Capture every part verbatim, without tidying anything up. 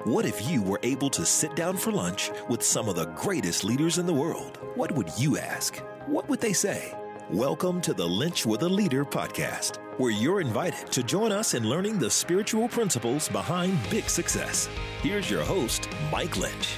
What if you were able to sit down for lunch with some of the greatest leaders in the world? What would you ask? What would they say? Welcome to the Lynch with a Leader podcast, where you're invited to join us in learning the spiritual principles behind big success. Here's your host, Mike Lynch.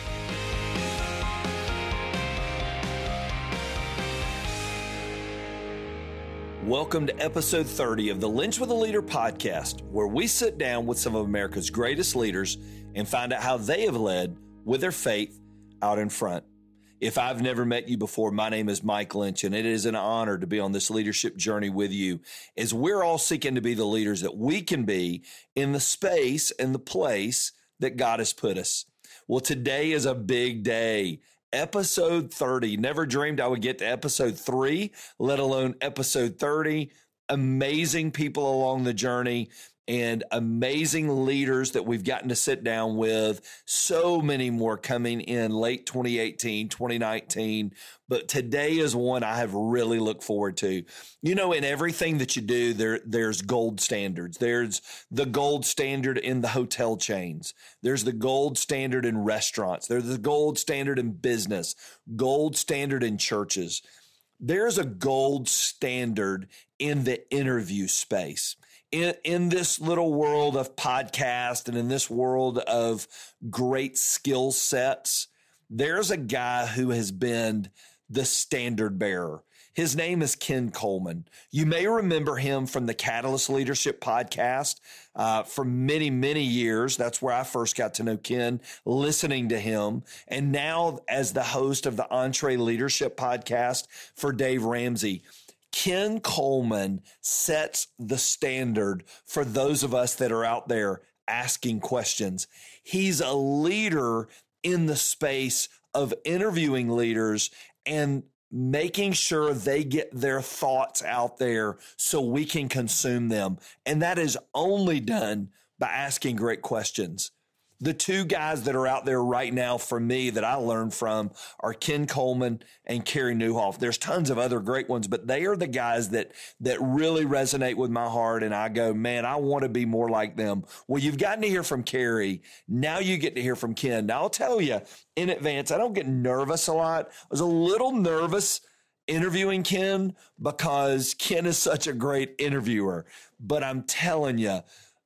Welcome to episode thirty of the Lynch with a Leader podcast, where we sit down with some of America's greatest leaders and find out how they have led with their faith out in front. If I've never met you before, my name is Mike Lynch, and it is an honor to be on this leadership journey with you as we're all seeking to be the leaders that we can be in the space and the place that God has put us. Well, today is a big day. Episode thirty. Never dreamed I would get to episode three, let alone episode thirty. Amazing people along the journey and amazing leaders that we've gotten to sit down with. So many more coming in late twenty eighteen, twenty nineteen. But today is one I have really looked forward to. You know, in everything that you do, there, there's gold standards. There's the gold standard in the hotel chains. There's the gold standard in restaurants. There's the gold standard in business, gold standard in churches. There's a gold standard in the interview space. In, in this little world of podcast and in this world of great skill sets, there's a guy who has been the standard bearer. His name is Ken Coleman. You may remember him from the Catalyst Leadership podcast uh, for many, many years. That's where I first got to know Ken, listening to him. And now as the host of the Entree Leadership podcast for Dave Ramsey. Ken Coleman sets the standard for those of us that are out there asking questions. He's a leader in the space of interviewing leaders and making sure they get their thoughts out there so we can consume them. And that is only done by asking great questions. The two guys that are out there right now for me that I learned from are Ken Coleman and Carey Nieuwhof. There's tons of other great ones, but they are the guys that, that really resonate with my heart. And I go, man, I want to be more like them. Well, you've gotten to hear from Carey. Now you get to hear from Ken. Now I'll tell you in advance, I don't get nervous a lot. I was a little nervous interviewing Ken because Ken is such a great interviewer, but I'm telling you,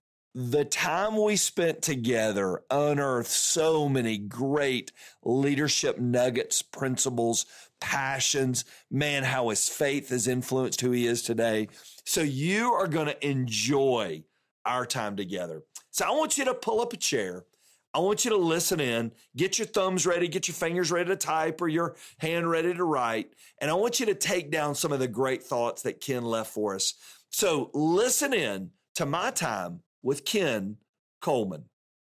the time we spent together unearthed so many great leadership nuggets, principles, passions, man, how his faith has influenced who he is today. So you are going to enjoy our time together. So I want you to pull up a chair. I want you to listen in, get your thumbs ready, get your fingers ready to type or your hand ready to write. And I want you to take down some of the great thoughts that Ken left for us. So listen in to my time with Ken Coleman.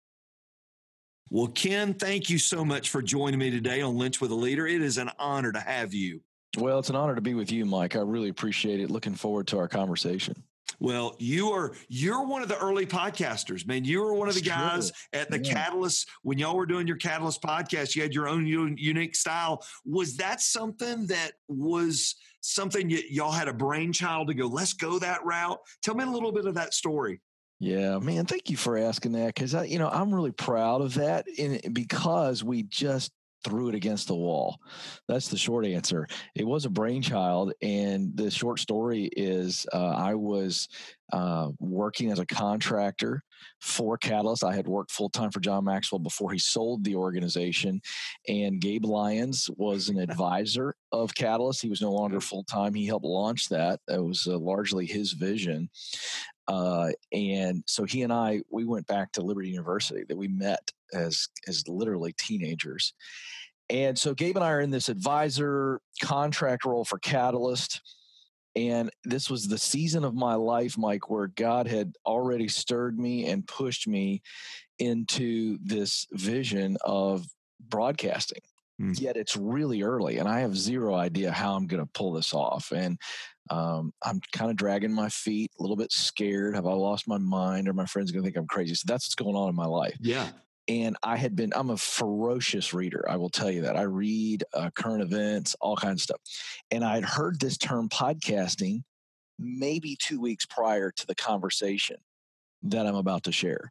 Well, Ken, thank you so much for joining me today on Lynch with a Leader. It is an honor to have you. Well, it's an honor to be with you, Mike. I really appreciate it. Looking forward to our conversation. Well, you are, you're one of the early podcasters, man. You were one of the guys at the yeah. Catalyst. When y'all were doing your Catalyst podcast, you had your own unique style. Was that something that was something you, y'all had a brainchild to go, let's go that route? Tell me a little bit of that story. Yeah, man, thank you for asking that, because I, you know, I'm really proud of that, in, because we just threw it against the wall. That's the short answer. It was a brainchild, and the short story is uh, I was uh, working as a contractor for Catalyst. I had worked full-time for John Maxwell before he sold the organization, and Gabe Lyons was an advisor of Catalyst. He was no longer full-time. He helped launch that. That was uh, largely his vision. Uh, and so he and I, we went back to Liberty University, that we met as, as literally teenagers. And so Gabe and I are in this advisor contract role for Catalyst. And this was the season of my life, Mike, where God had already stirred me and pushed me into this vision of broadcasting. Mm. Yet it's really early, and I have zero idea how I'm going to pull this off. And um, I'm kind of dragging my feet, a little bit scared. Have I lost my mind? Or my friends going to think I'm crazy? So that's what's going on in my life. Yeah. And I had been, I'm a ferocious reader. I will tell you that. I read uh, current events, all kinds of stuff. And I had heard this term podcasting maybe two weeks prior to the conversation that I'm about to share.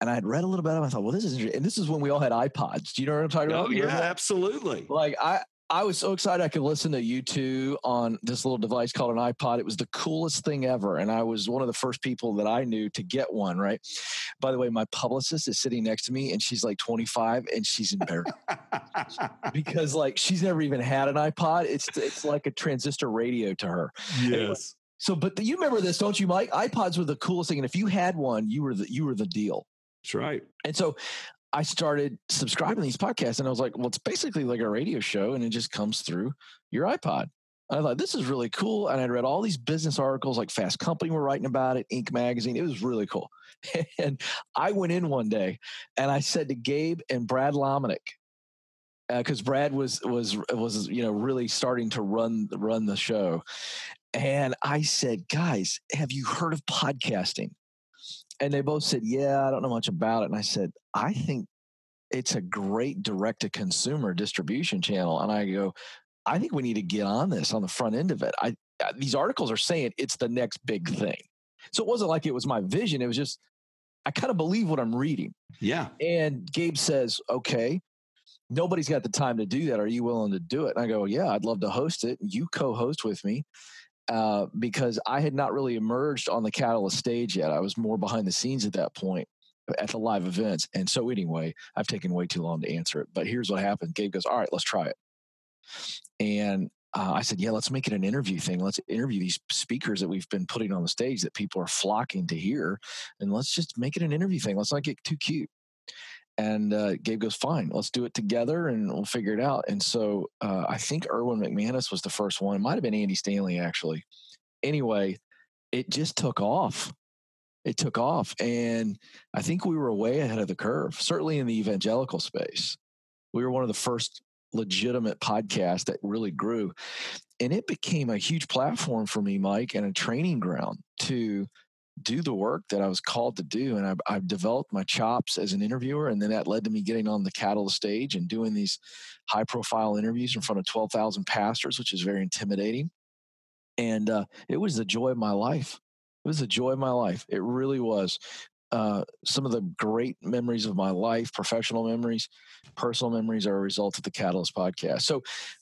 And I had read a little bit of it. I thought, well, this is interesting. And this is when we all had iPods. Do you know what I'm talking about? Oh, yeah, absolutely. Like I, I was so excited I could listen to U two on this little device called an iPod. It was the coolest thing ever. And I was one of the first people that I knew to get one, right? By the way, my publicist is sitting next to me and she's like twenty-five and she's embarrassed because like she's never even had an iPod. It's it's like a transistor radio to her. Yes. Anyway, so, but the, you remember this, don't you, Mike? iPods were the coolest thing. And if you had one, you were the, you were the deal. That's right. And so I started subscribing to these podcasts and I was like, well, it's basically like a radio show and it just comes through your iPod. And I thought, this is really cool. And I'd read all these business articles, like Fast Company were writing about it, Inc magazine. It was really cool. And I went in one day and I said to Gabe and Brad Lomenick, because uh, Brad was, was, was, you know, really starting to run, run the show. And I said, guys, have you heard of podcasting? And they both said, yeah, I don't know much about it. And I said, I think it's a great direct-to-consumer distribution channel. And I go, I think we need to get on this on the front end of it. I, these articles are saying it's the next big thing. So it wasn't like it was my vision. It was just, I kind of believe what I'm reading. Yeah. And Gabe says, okay, nobody's got the time to do that. Are you willing to do it? And I go, yeah, I'd love to host it. You co-host with me. Uh, because I had not really emerged on the Catalyst stage yet. I was more behind the scenes at that point at the live events. And so anyway, I've taken way too long to answer it. But here's what happened. Gabe goes, all right, let's try it. And uh, I said, yeah, let's make it an interview thing. Let's interview these speakers that we've been putting on the stage that people are flocking to hear. And let's just make it an interview thing. Let's not get too cute. And uh, Gabe goes, fine, let's do it together and we'll figure it out. And so uh, I think Erwin McManus was the first one. It might have been Andy Stanley, actually. Anyway, it just took off. It took off. And I think we were way ahead of the curve, certainly in the evangelical space. We were one of the first legitimate podcasts that really grew. And it became a huge platform for me, Mike, and a training ground to do the work that I was called to do. And I've, I've developed my chops as an interviewer. And then that led to me getting on the Catalyst stage and doing these high profile interviews in front of twelve thousand pastors, which is very intimidating. And uh, it was the joy of my life. It was the joy of my life. It really was. Uh, some of the great memories of my life, professional memories, personal memories are a result of the Catalyst podcast. So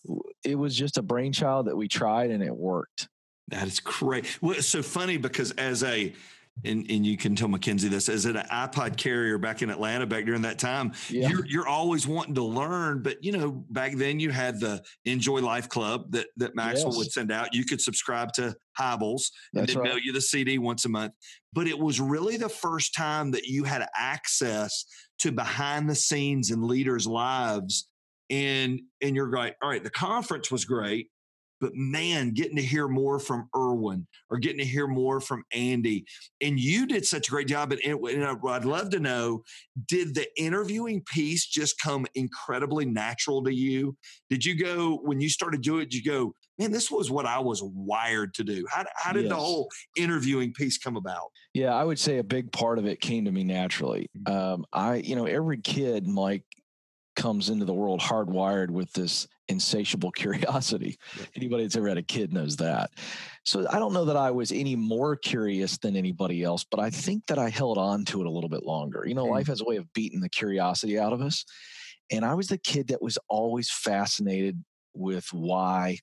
it was just a brainchild that we tried and it worked. That is great. Well, it's so funny because as a, and, and you can tell Mackenzie this, as an iPod carrier back in Atlanta, back during that time, yeah. you're, you're always wanting to learn. But, you know, back then you had the Enjoy Life Club that, that Maxwell yes. would send out. You could subscribe to Hybels and they'd right. mail you the C D once a month. But it was really the first time that you had access to behind the scenes in leaders' lives. And, and you're like, all right, the conference was great. But man, getting to hear more from Erwin or getting to hear more from Andy. And you did such a great job. And, and I'd love to know, did the interviewing piece just come incredibly natural to you? Did you go, when you started doing it, did you go, man, this was what I was wired to do? How, how did yes. the whole interviewing piece come about? Yeah, I would say a big part of it came to me naturally. Um, I, you know, every kid, Mike, comes into the world hardwired with this insatiable curiosity. Yeah. Anybody that's ever had a kid knows that. So I don't know that I was any more curious than anybody else, but I think that I held on to it a little bit longer. You know, mm. life has a way of beating the curiosity out of us. And I was the kid that was always fascinated with why.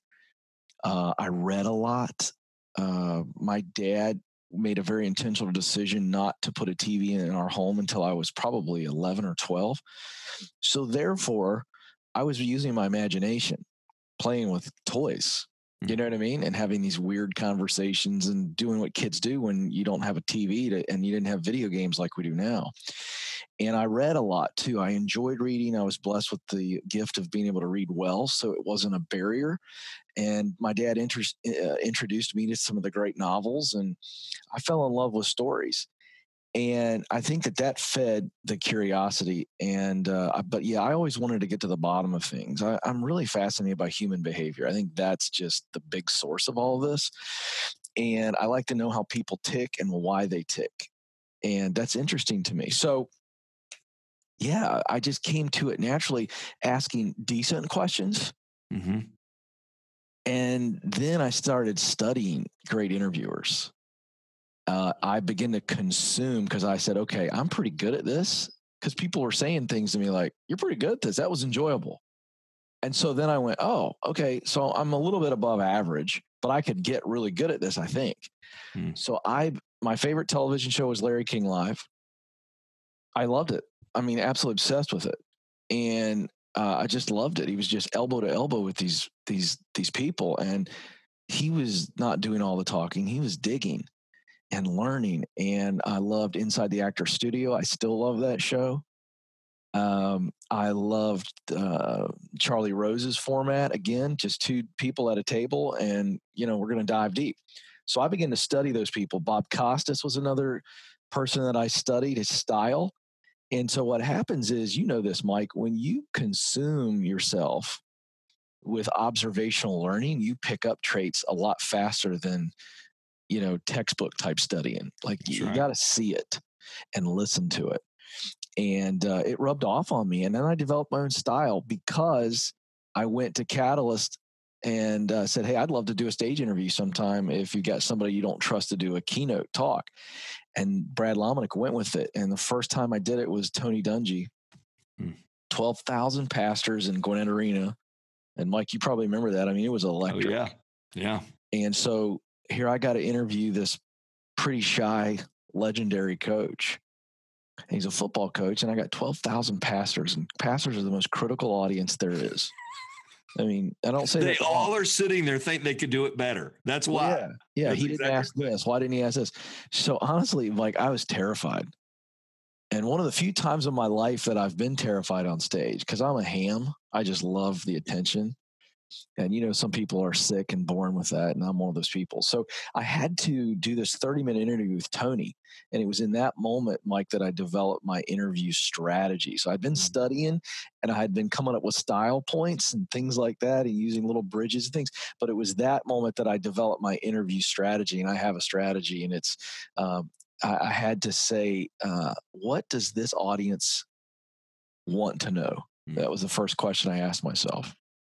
Uh, I read a lot. Uh, my dad made a very intentional decision not to put a T V in our home until I was probably eleven or twelve. So therefore, I was using my imagination, playing with toys, you know what I mean? And having these weird conversations and doing what kids do when you don't have a T V to, and you didn't have video games like we do now. And I read a lot too. I enjoyed reading. I was blessed with the gift of being able to read well, so it wasn't a barrier. And my dad inter- uh, introduced me to some of the great novels, and I fell in love with stories. And I think that that fed the curiosity. And, uh, but yeah, I always wanted to get to the bottom of things. I, I'm really fascinated by human behavior. I think that's just the big source of all of this. And I like to know how people tick and why they tick. And that's interesting to me. So yeah, I just came to it naturally, asking decent questions. Mm-hmm. And then I started studying great interviewers. uh, I began to consume because I said, okay, I'm pretty good at this. Because people were saying things to me like, you're pretty good at this. That was enjoyable. And so then I went, oh, okay. So I'm a little bit above average, but I could get really good at this, I think. Hmm. So I, my favorite television show was Larry King Live. I loved it. I mean, absolutely obsessed with it. And uh, I just loved it. He was just elbow to elbow with these, these, these people. And he was not doing all the talking. He was digging and learning. And I loved Inside the Actor Studio. I still love that show. Um, I loved uh, Charlie Rose's format. Again, just two people at a table, and you know we're going to dive deep. So I began to study those people. Bob Costas was another person that I studied, his style. And so what happens is, you know this, Mike, when you consume yourself with observational learning, you pick up traits a lot faster than you know textbook type studying. Like That's you, right. you got to see it and listen to it. And uh, it rubbed off on me. And then I developed my own style because I went to Catalyst and uh, said, hey, I'd love to do a stage interview sometime if you got somebody you don't trust to do a keynote talk. And Brad Lomenick went with it. And the first time I did it was Tony Dungy. Hmm. twelve thousand pastors in Gwinnett Arena. And Mike, you probably remember that. I mean, it was electric. Oh, yeah. Yeah. And so here I got to interview this pretty shy, legendary coach. He's a football coach, and I got twelve thousand pastors, and pastors are the most critical audience there is. I mean, I don't say they that all are sitting there think they could do it better. That's why. Yeah, yeah. That's he didn't exactly ask this. Why didn't he ask this? So honestly, like I was terrified. And one of the few times in my life that I've been terrified on stage, because I'm a ham, I just love the attention. And, you know, some people are sick and born with that, and I'm one of those people. So I had to do this thirty-minute interview with Tony, and it was in that moment, Mike, that I developed my interview strategy. So I'd been studying, and I had been coming up with style points and things like that and using little bridges and things. But it was that moment that I developed my interview strategy, and I have a strategy, and it's um, I, I had to say, uh, what does this audience want to know? Mm-hmm. That was the first question I asked myself.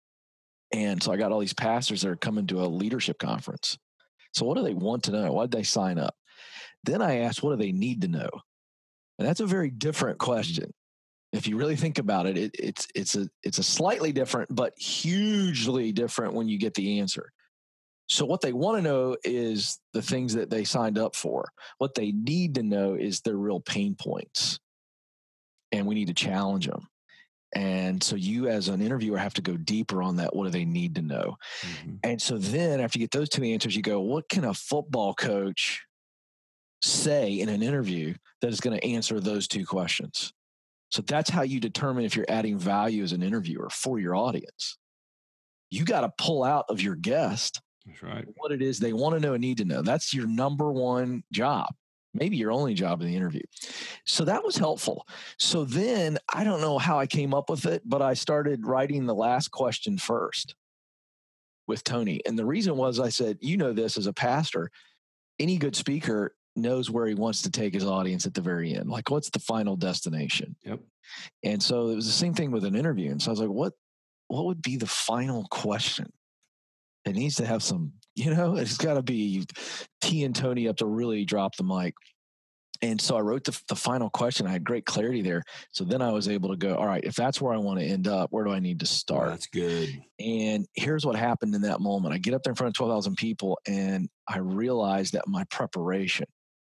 And so I got all these pastors that are coming to a leadership conference. So what do they want to know? Why did they sign up? Then I asked, what do they need to know? And that's a very different question. If you really think about it, it it's it's a it's a slightly different, but hugely different when you get the answer. So what they want to know is the things that they signed up for. What they need to know is their real pain points. And we need to challenge them. And so you as an interviewer have to go deeper on that. What do they need to know? Mm-hmm. And so then after you get those two answers, you go, what can a football coach say in an interview that is going to answer those two questions? So that's how you determine if you're adding value as an interviewer for your audience. You got to pull out of your guest that's right. what it is they want to know and need to know. That's your number one job. Maybe your only job in the interview. So that was helpful. So then I don't know how I came up with it, but I started writing the last question first with Tony. And the reason was I said, you know, this as a pastor, any good speaker knows where he wants to take his audience at the very end. Like, what's the final destination? Yep. And so it was the same thing with an interview. And so I was like, what, what would be the final question? It needs to have some, you know, it's got to be teeing Tony up to really drop the mic. And so I wrote the, the final question. I had great clarity there. So then I was able to go, all right, if that's where I want to end up, where do I need to start? Oh, that's good. And here's what happened in that moment. I get up there in front of twelve thousand people, and I realized that my preparation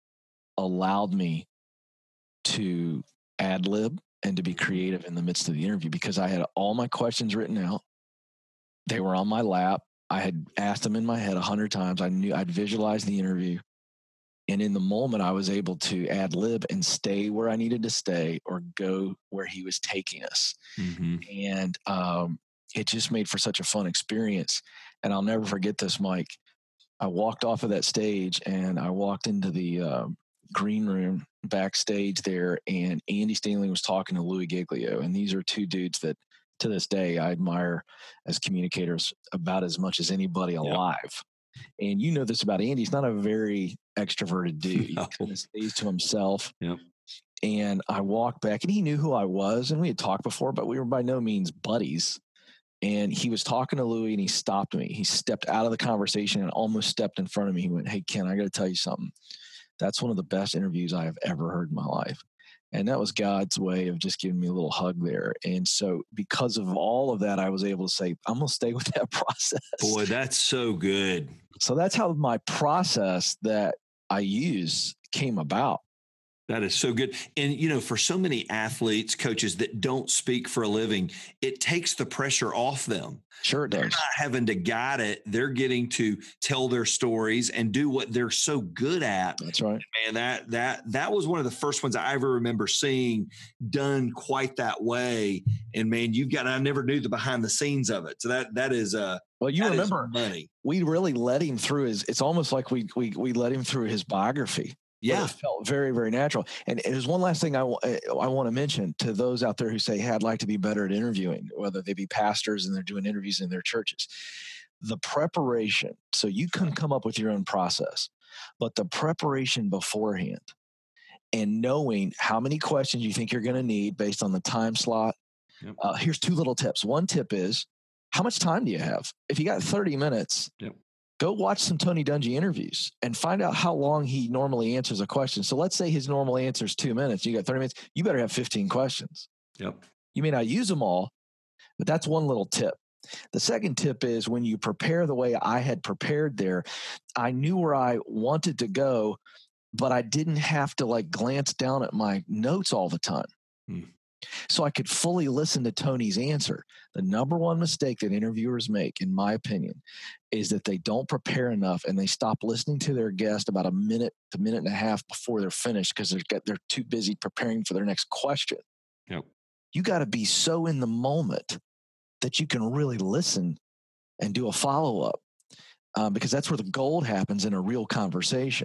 allowed me to ad lib and to be creative in the midst of the interview because I had all my questions written out. They were on my lap. I had asked them in my head a hundred times. I knew I'd visualized the interview. And in the moment, I was able to ad lib and stay where I needed to stay or go where he was taking us. Mm-hmm. And um, it just made for such a fun experience. And I'll never forget this, Mike. I walked off of that stage and I walked into the uh, green room backstage there, and Andy Stanley was talking to Louis Giglio. And these are two dudes that to this day I admire as communicators about as much as anybody alive. Yep. And you know this about Andy. He's not a very extroverted dude. No. He kind of stays to himself. Yep. And I walked back, and he knew who I was, and we had talked before, but we were by no means buddies. And he was talking to Louis, and he stopped me. He stepped out of the conversation and almost stepped in front of me. He went, "Hey, Ken, I got to tell you something. That's one of the best interviews I have ever heard in my life. And that was God's way of just giving me a little hug there. And so because of all of that, I was able to say, I'm going to stay with that process. Boy, that's so good. So that's how my process that I use came about. That is so good. And, you know, for so many athletes, coaches that don't speak for a living, it takes the pressure off them. Sure it does. They're not having to guide it. They're getting to tell their stories and do what they're so good at. That's right. And that, that, that was one of the first ones I ever remember seeing done quite that way. And man, you've got, I never knew the behind the scenes of it. So that, that is, uh, well, you remember money. We really let him through his, it's almost like we, we, we let him through his biography. Yeah. It felt very, very natural. And there's one last thing I, w- I want to mention to those out there who say, hey, I'd like to be better at interviewing, whether they be pastors and they're doing interviews in their churches. The preparation, so you can come up with your own process, but the preparation beforehand and knowing how many questions you think you're going to need based on the time slot. Yep. Uh, here's two little tips. One tip is, how much time do you have? If you got thirty minutes, yep. Go watch some Tony Dungy interviews and find out how long he normally answers a question. So let's say his normal answer is two minutes. You got thirty minutes. You better have fifteen questions. Yep. You may not use them all, but that's one little tip. The second tip is when you prepare the way I had prepared there, I knew where I wanted to go, but I didn't have to like glance down at my notes all the time. Hmm. So I could fully listen to Tony's answer. The number one mistake that interviewers make, in my opinion, is that they don't prepare enough and they stop listening to their guest about a minute to minute and a half before they're finished because they're, they're too busy preparing for their next question. Yep. You got to be so in the moment that you can really listen and do a follow-up um, because that's where the gold happens in a real conversation.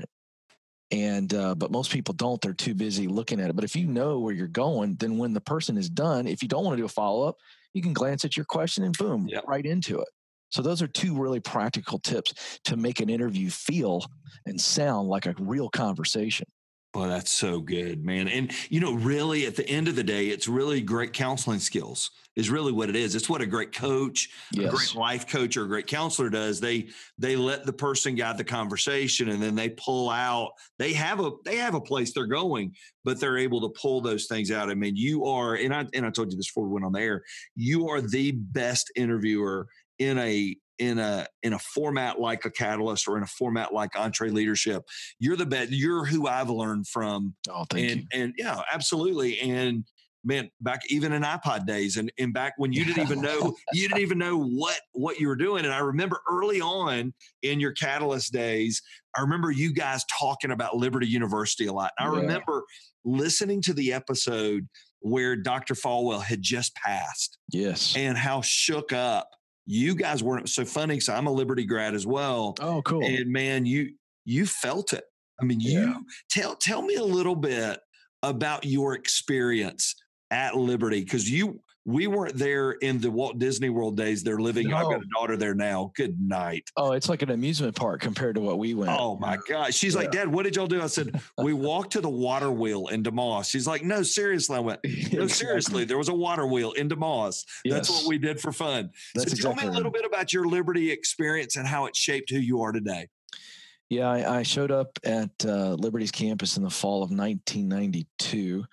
And, uh, but most people don't, they're too busy looking at it. But if you know where you're going, then when the person is done, if you don't want to do a follow-up, you can glance at your question and boom, yep. right into it. So those are two really practical tips to make an interview feel and sound like a real conversation. Well, that's so good, man. And, you know, really at the end of the day, it's really great counseling skills is really what it is. It's what a great coach, yes. a great life coach or a great counselor does. They, they let the person guide the conversation and then they pull out, they have a, they have a place they're going, but they're able to pull those things out. I mean, you are, and I, and I told you this before we went on the air, you are the best interviewer in a, in a, in a format like a Catalyst or in a format like EntreLeadership. You're the best. You're who I've learned from. Oh, thank and, you. And yeah, absolutely. And man, back even in iPod days and, and back when you didn't even know, you didn't even know what, what you were doing. And I remember early on in your Catalyst days, I remember you guys talking about Liberty University a lot. And I yeah. remember listening to the episode where Doctor Falwell had just passed. Yes. And how shook up you guys weren't. So funny. So I'm a Liberty grad as well. Oh, cool. And man, you, you felt it. I mean, you yeah. tell, tell me a little bit about your experience at Liberty. Cause you, we weren't there in the Walt Disney World days. They're living. No. I've got a daughter there now. Good night. Oh, it's like an amusement park compared to what we went. Oh my gosh. She's yeah. like, Dad, what did y'all do? I said, we walked to the water wheel in DeMoss. She's like, no, seriously. I went, no, exactly. seriously. There was a water wheel in DeMoss. That's yes. what we did for fun. That's so exactly tell me a little right. bit about your Liberty experience and how it shaped who you are today. Yeah, I, I showed up at uh, Liberty's campus in the fall of nineteen ninety-two.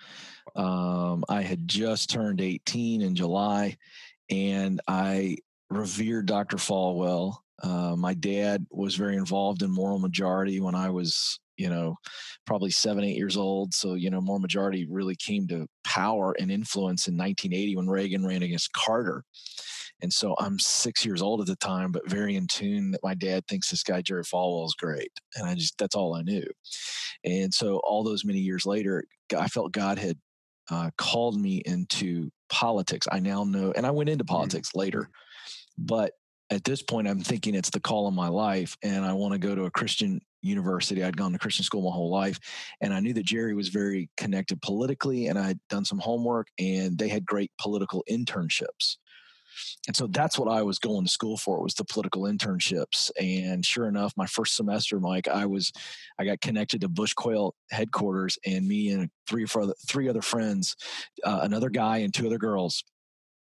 Um, I had just turned eighteen in July, and I revered Doctor Falwell. Uh, my dad was very involved in Moral Majority when I was, you know, probably seven, eight years old. So, you know, Moral Majority really came to power and influence in nineteen eighty when Reagan ran against Carter. And so I'm six years old at the time, but very in tune that my dad thinks this guy, Jerry Falwell, is great. And I just, that's all I knew. And so all those many years later, I felt God had uh, called me into politics. I now know, and I went into politics mm-hmm. later, but at this point, I'm thinking it's the call of my life and I want to go to a Christian university. I'd gone to Christian school my whole life. And I knew that Jerry was very connected politically and I'd done some homework and they had great political internships. And so that's what I was going to school for, was the political internships. And sure enough, my first semester, Mike, I was, I got connected to Bush Quayle headquarters, and me and three, three other friends, uh, another guy and two other girls,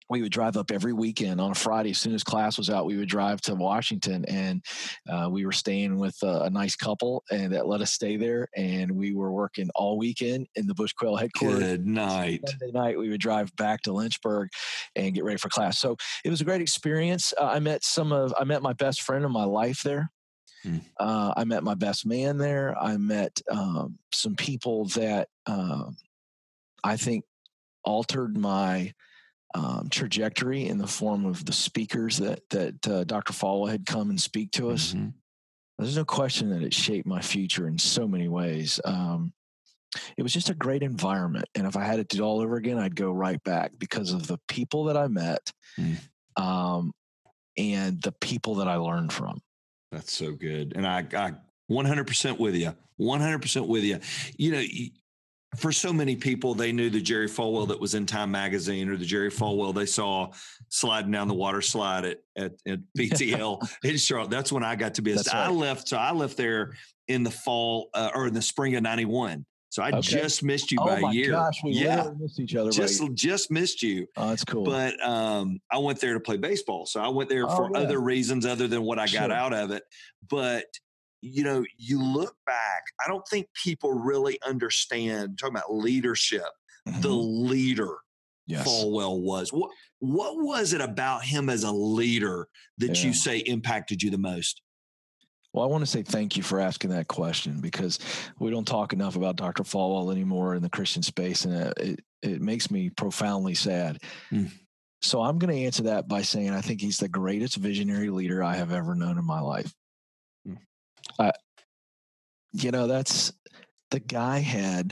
we would drive up every weekend on a Friday. As soon as class was out, we would drive to Washington, and uh, we were staying with a, a nice couple and that let us stay there. And we were working all weekend in the Bush Quail headquarters. Good night. Sunday night, we would drive back to Lynchburg and get ready for class. So it was a great experience. Uh, I met some of, I met my best friend in my life there. Hmm. Uh, I met my best man there. I met um, some people that uh, I think altered my Um, trajectory in the form of the speakers that that uh, Doctor Falwell had come and speak to us. Mm-hmm. There's no question that it shaped my future in so many ways. Um, it was just a great environment, and if I had to do it all over again, I'd go right back because of the people that I met mm. um, and the people that I learned from. That's so good, and I, I one hundred percent with you. one hundred percent with you. You know. For so many people, they knew the Jerry Falwell that was in Time Magazine, or the Jerry Falwell they saw sliding down the water slide at at, at B T L in Charlotte. That's when I got to be. A, right. I left. So I left there in the fall uh, or in the spring of ninety-one. So I okay. just missed you oh by my a year. Gosh, we yeah, missed each other. Just right? just missed you. Oh, that's cool. But um, I went there to play baseball. So I went there oh, for yeah. other reasons other than what I got sure. out of it. But you know, you look back, I don't think people really understand, talking about leadership, mm-hmm. the leader yes. Falwell was. What what was it about him as a leader that yeah. you say impacted you the most? Well, I want to say thank you for asking that question, because we don't talk enough about Doctor Falwell anymore in the Christian space, and it, it, it makes me profoundly sad. Mm. So I'm going to answer that by saying I think he's the greatest visionary leader I have ever known in my life. Mm. Uh, you know, that's the guy had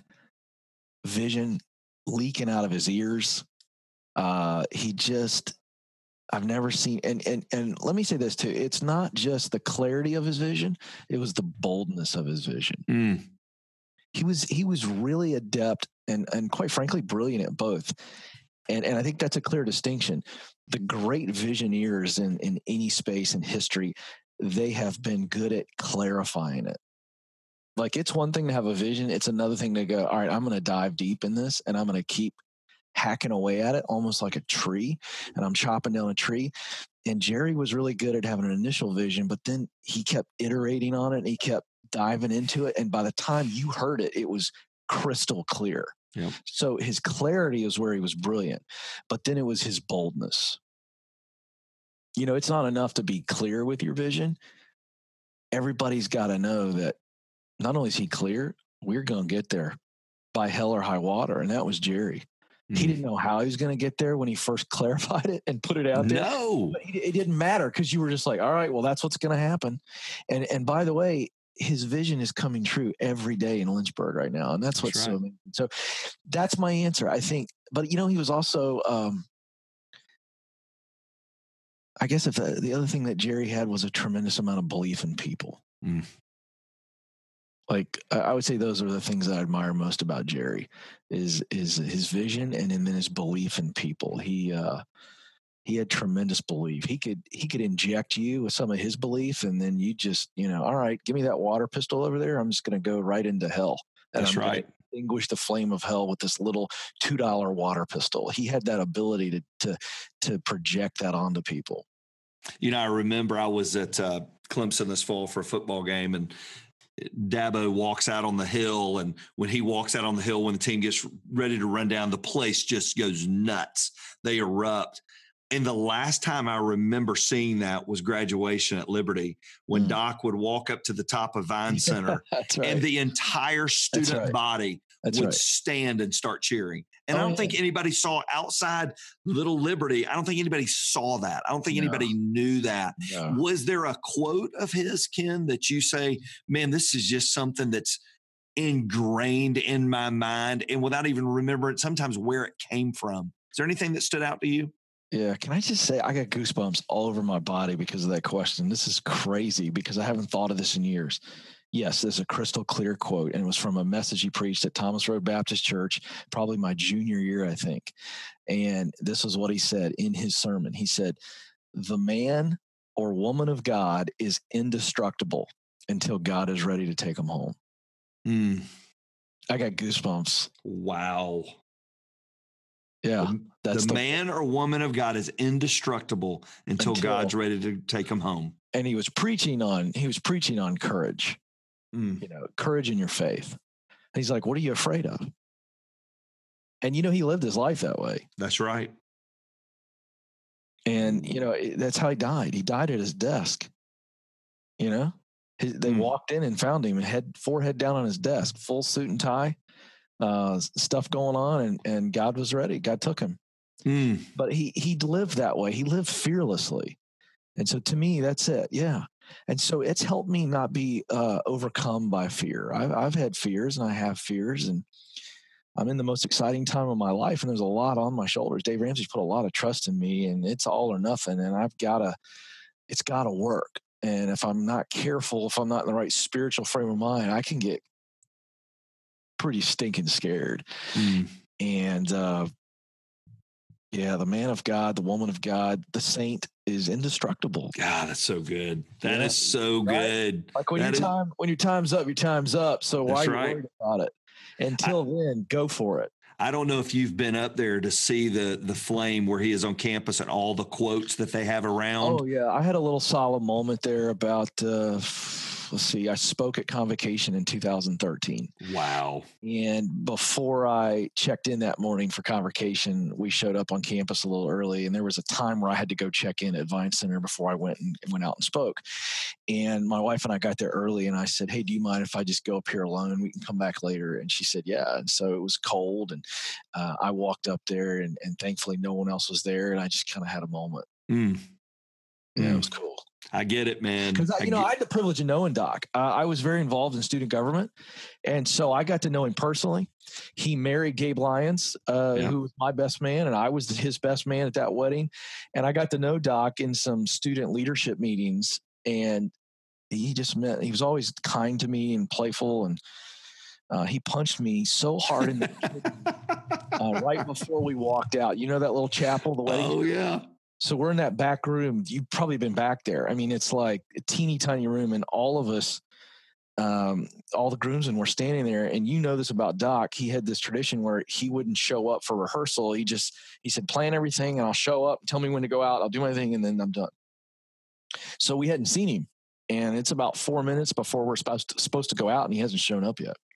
vision leaking out of his ears. Uh, he just, I've never seen, and, and, and let me say this too. It's not just the clarity of his vision. It was the boldness of his vision. Mm. He was, he was really adept and, and quite frankly, brilliant at both. And, and I think that's a clear distinction. The great visioneers in, in any space in history, they have been good at clarifying it. Like, it's one thing to have a vision. It's another thing to go, all right, I'm going to dive deep in this and I'm going to keep hacking away at it almost like a tree, and I'm chopping down a tree. And Jerry was really good at having an initial vision, but then he kept iterating on it and he kept diving into it. And by the time you heard it, it was crystal clear. Yep. So his clarity is where he was brilliant, but then it was his boldness. You know, it's not enough to be clear with your vision. Everybody's got to know that not only is he clear, we're going to get there by hell or high water. And that was Jerry. Mm. He didn't know how he was going to get there when he first clarified it and put it out there. No, but it didn't matter, because you were just like, all right, well, that's what's going to happen. And, and by the way, his vision is coming true every day in Lynchburg right now. And that's, that's what's right. so amazing. So that's my answer, I think. But, you know, he was also, um, I guess if the, the other thing that Jerry had was a tremendous amount of belief in people. Mm. Like, I would say those are the things that I admire most about Jerry is, is his vision and, and then his belief in people. He, uh, he had tremendous belief. He could, he could inject you with some of his belief, and then you just, you know, all right, give me that water pistol over there. I'm just going to go right into hell. And That's I'm right. Extinguish the flame of hell with this little two dollar water pistol. He had that ability to, to, to project that onto people. You know, I remember I was at uh, Clemson this fall for a football game, and Dabo walks out on the hill. And when he walks out on the hill, when the team gets ready to run down, the place just goes nuts. They erupt. And the last time I remember seeing that was graduation at Liberty, when mm. Doc would walk up to the top of Vine Center right. and the entire student right. body That's would right. stand and start cheering. And oh, I don't yeah. think anybody saw outside Little Liberty. I don't think anybody saw that. I don't think no. anybody knew that. No. Was there a quote of his, Ken, that you say, man, this is just something that's ingrained in my mind, and without even remembering sometimes where it came from? Is there anything that stood out to you? Yeah. Can I just say, I got goosebumps all over my body because of that question. This is crazy because I haven't thought of this in years. Yes, this is a crystal clear quote, and it was from a message he preached at Thomas Road Baptist Church, probably my junior year, I think. And this is what he said in his sermon. He said, the man or woman of God is indestructible until God is ready to take them home. Mm. I got goosebumps. Wow. Yeah. The, that's the, the man or woman of God is indestructible until, until God's ready to take him home. And he was preaching on, he was preaching on courage, mm. you know, courage in your faith. And he's like, what are you afraid of? And, you know, he lived his life that way. That's right. And, you know, that's how he died. He died at his desk. You know, his, they mm. walked in and found him, head forehead down on his desk, full suit and tie, uh, stuff going on. And, and God was ready. God took him. Mm. But he, he lived that way. He lived fearlessly. And so to me, that's it. Yeah. And so it's helped me not be uh, overcome by fear. I've, I've had fears and I have fears, and I'm in the most exciting time of my life, and there's a lot on my shoulders. Dave Ramsey's put a lot of trust in me, and it's all or nothing. And I've got to, it's got to work. And if I'm not careful, if I'm not in the right spiritual frame of mind, I can get pretty stinking scared. Mm. And, uh, yeah, the man of God, the woman of God, the saint is indestructible. God, that's so good. That yeah. is so right? good. Like when that your is... time, when your time's up, your time's up. So why that's are you right. worried about it? Until I, then, go for it. I don't know if you've been up there to see the the flame where he is on campus and all the quotes that they have around. Oh yeah, I had a little solemn moment there about. Uh, let's see, I spoke at Convocation in two thousand thirteen. Wow. And before I checked in that morning for Convocation, we showed up on campus a little early, and there was a time where I had to go check in at Vine Center before I went and went out and spoke. And my wife and I got there early, and I said, hey, do you mind if I just go up here alone? We can come back later. And she said, yeah. And so it was cold, and uh, I walked up there, and, and thankfully no one else was there, and I just kind of had a moment. Mm. Yeah, mm. It was cool. I get it, man. Because you know, get- I had the privilege of knowing Doc. Uh, I was very involved in student government, and so I got to know him personally. He married Gabe Lyons, uh, yeah. who was my best man, and I was his best man at that wedding. And I got to know Doc in some student leadership meetings, and he just meant he was always kind to me and playful. And uh, he punched me so hard in the kidney, uh, right before we walked out. You know that little chapel, the wedding. Oh yeah. So we're in that back room. You've probably been back there. I mean, it's like a teeny tiny room, and all of us, um, all the groomsmen were standing there. And you know this about Doc. He had this tradition where he wouldn't show up for rehearsal. He just, he said, plan everything and I'll show up, tell me when to go out. I'll do my thing, and then I'm done. So we hadn't seen him, and it's about four minutes before we're supposed to, supposed to go out, and he hasn't shown up yet.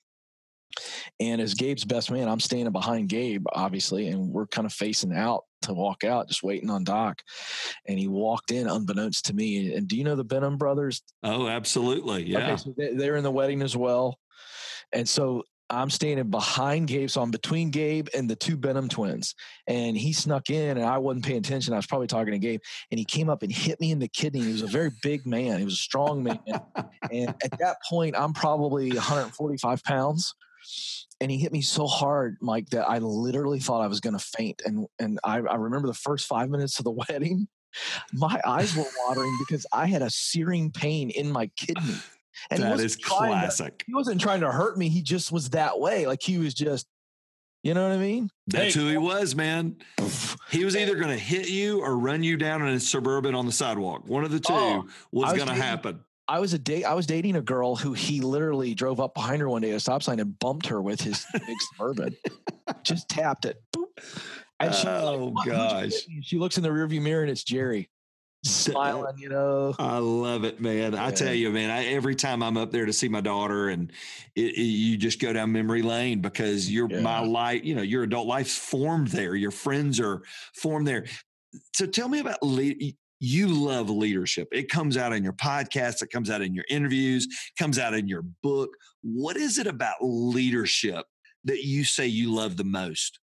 And as Gabe's best man, I'm standing behind Gabe, obviously, and we're kind of facing out to walk out, just waiting on Doc. And he walked in unbeknownst to me. And do you know the Benham brothers? Oh, absolutely. Yeah. Okay, so they, they're in the wedding as well. And so I'm standing behind Gabe. So I'm between Gabe and the two Benham twins. And he snuck in, and I wasn't paying attention. I was probably talking to Gabe. And he came up and hit me in the kidney. He was a very big man. He was a strong man. And at that point, I'm probably one hundred forty-five pounds. And he hit me so hard, Mike, that I literally thought I was going to faint. And and I, I remember the first five minutes of the wedding, my eyes were watering because I had a searing pain in my kidney. And that is classic. To, he wasn't trying to hurt me. He just was that way. Like he was just, you know what I mean? That's hey. who he was, man. He was either going to hit you or run you down in a Suburban on the sidewalk. One of the two oh, was, was going to happen. I was a date. I was dating a girl who he literally drove up behind her one day at a stop sign and bumped her with his big Suburban. Just tapped it. Boop. And she, oh like, gosh! She looks in the rearview mirror and it's Jerry, smiling. You know, I love it, man. Yeah. I tell you, man. I, every time I'm up there to see my daughter, and it, it, you just go down memory lane because your yeah. my life, you know, your adult life's formed there. Your friends are formed there. So tell me about le- you love leadership. It comes out in your podcast. It comes out in your interviews, comes out in your book. What is it about leadership that you say you love the most?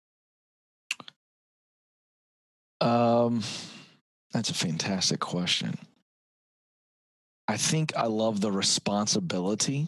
Um, that's a fantastic question. I think I love the responsibility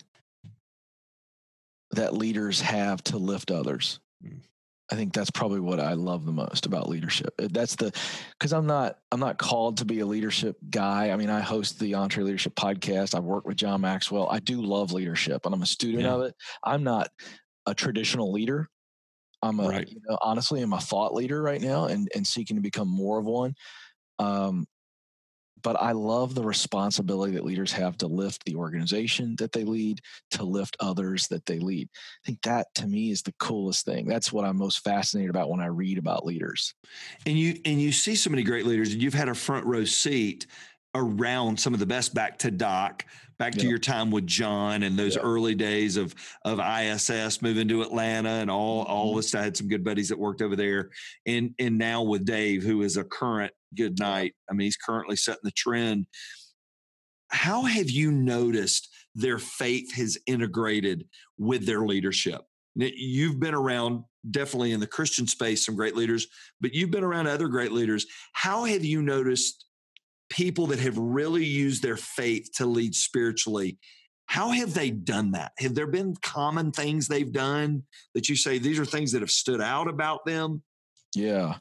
that leaders have to lift others. Mm. I think that's probably what I love the most about leadership. That's the, because I'm not, I'm not called to be a leadership guy. I mean, I host the EntreLeadership podcast. I've worked with John Maxwell. I do love leadership, and I'm a student yeah. of it. I'm not a traditional leader. I'm a, right. you know, honestly, I'm a thought leader right now, and and seeking to become more of one. Um, but I love the responsibility that leaders have to lift the organization that they lead, to lift others that they lead. I think that to me is the coolest thing. That's what I'm most fascinated about when I read about leaders. And you and you see so many great leaders, and you've had a front row seat around some of the best. Back to Doc, back to yep. your time with John and those yep. early days of of I S S, moving to Atlanta, and all mm-hmm. all this. I had some good buddies that worked over there, and and now with Dave, who is a current good night. I mean, he's currently setting the trend. How have you noticed their faith has integrated with their leadership? You've been around, definitely in the Christian space, some great leaders, but you've been around other great leaders. How have you noticed people that have really used their faith to lead spiritually? How have they done that? Have there been common things they've done that you say these are things that have stood out about them? Yeah.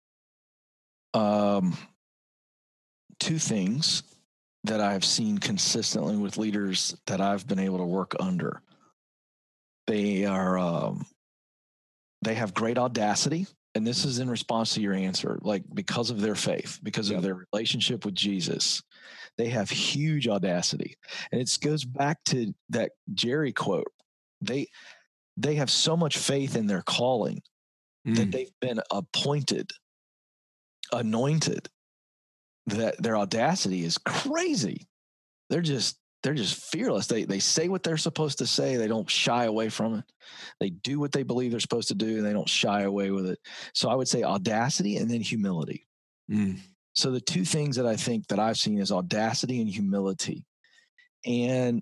Um, two things that I've seen consistently with leaders that I've been able to work under. They are, um, they have great audacity. And this is in response to your answer, like because of their faith, because yep. of their relationship with Jesus, they have huge audacity. And it goes back to that Jerry quote. They, they have so much faith in their calling mm. that they've been appointed, anointed, that their audacity is crazy. They're just, they're just fearless. They they say what they're supposed to say. They don't shy away from it. They do what they believe they're supposed to do, and they don't shy away with it. So I would say audacity and then humility. Mm. So the two things that I think that I've seen is audacity and humility. And